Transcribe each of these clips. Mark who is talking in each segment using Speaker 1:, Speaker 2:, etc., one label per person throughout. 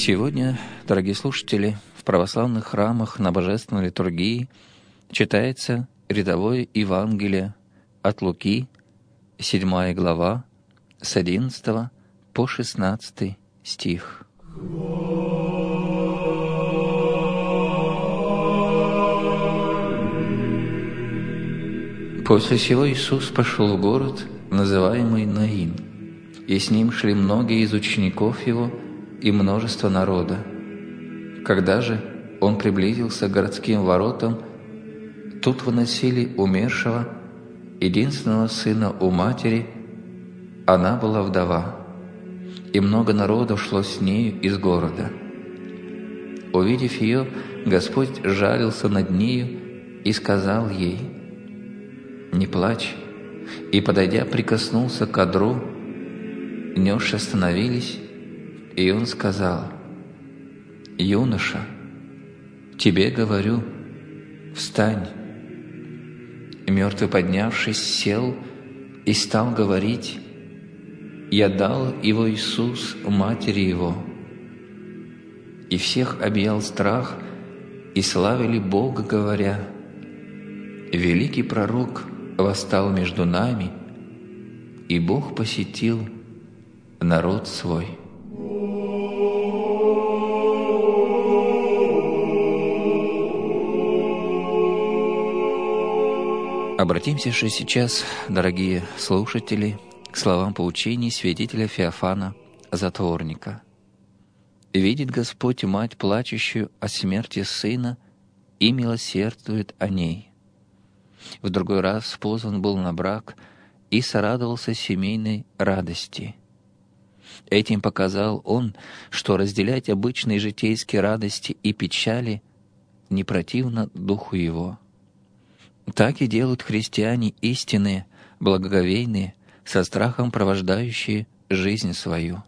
Speaker 1: Сегодня, дорогие слушатели, в православных храмах на Божественной литургии читается рядовое Евангелие от Луки, 7 глава, с 11 по 16 стих. После сего Иисус пошел в город, называемый Наин, и с ним шли многие из учеников Его и множество народа. Когда же Он приблизился к городским воротам, тут выносили умершего, единственного сына у матери, она была вдова, и много народу шло с нею из города. Увидев ее, Господь жалился над нею и сказал ей: «Не плачь», и, подойдя, прикоснулся к одру, несши остановились, и Он сказал: «Юноша, тебе говорю, встань». Мертвый, поднявшись, сел и стал говорить. Я дал его Иисус матери его. И всех объял страх, и славили Бога, говоря: великий пророк восстал между нами, и Бог посетил народ свой. Обратимся же сейчас, дорогие слушатели, к словам поучений святителя Феофана Затворника. «Видит Господь мать, плачущую о смерти сына, и милосердует о ней». В другой раз позван был на брак и сорадовался семейной радости. Этим показал он, что разделять обычные житейские радости и печали не противно духу его. Так и делают христиане истинные, благоговейные, со страхом провождающие жизнь свою.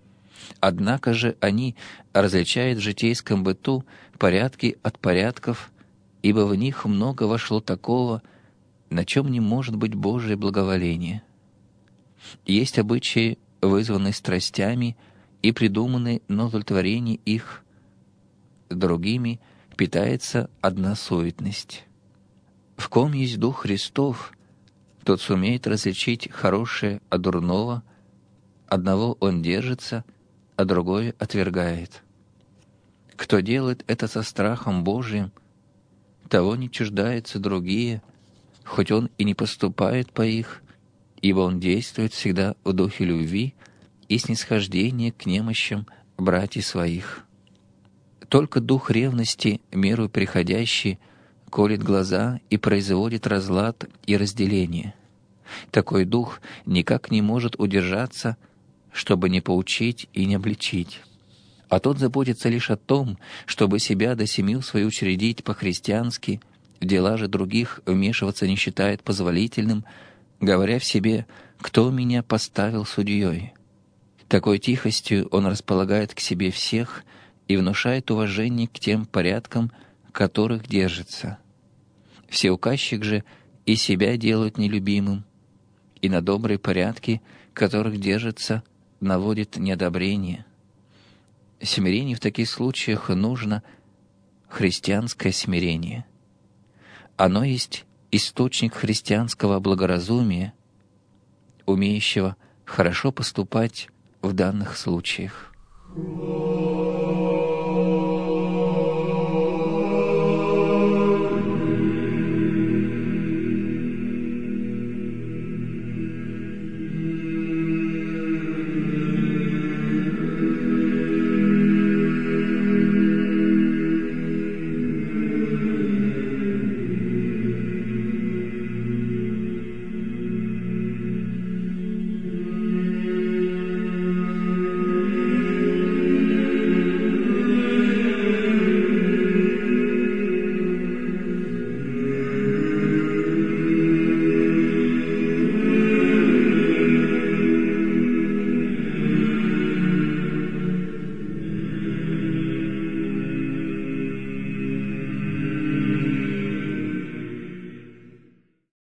Speaker 1: Однако же они различают в житейском быту порядки от порядков, ибо в них много вошло такого, на чем не может быть Божие благоволение. Есть обычаи, вызванные страстями и придуманные на удовлетворение их, другими питается одна суетность. В ком есть Дух Христов, тот сумеет различить хорошее от дурного, одного он держится, а другое отвергает. Кто делает это со страхом Божиим, того не чуждаются другие, хоть он и не поступает по их, ибо он действует всегда в духе любви и снисхождения к немощам братьев своих. Только дух ревности, меру приходящий, колет глаза и производит разлад и разделение. Такой дух никак не может удержаться, чтобы не поучить и не обличить. А тот заботится лишь о том, чтобы себя до семью свою учредить по-христиански, в дела же других вмешиваться не считает позволительным, говоря в себе: «Кто меня поставил судьей?» Такой тихостью он располагает к себе всех и внушает уважение к тем порядкам, которых держится. Всеуказчик же и себя делает нелюбимым, и на добрые порядки, которых держится, наводит неодобрение. Смирение в таких случаях нужно, христианское смирение. Оно есть источник христианского благоразумия, умеющего хорошо поступать в данных случаях.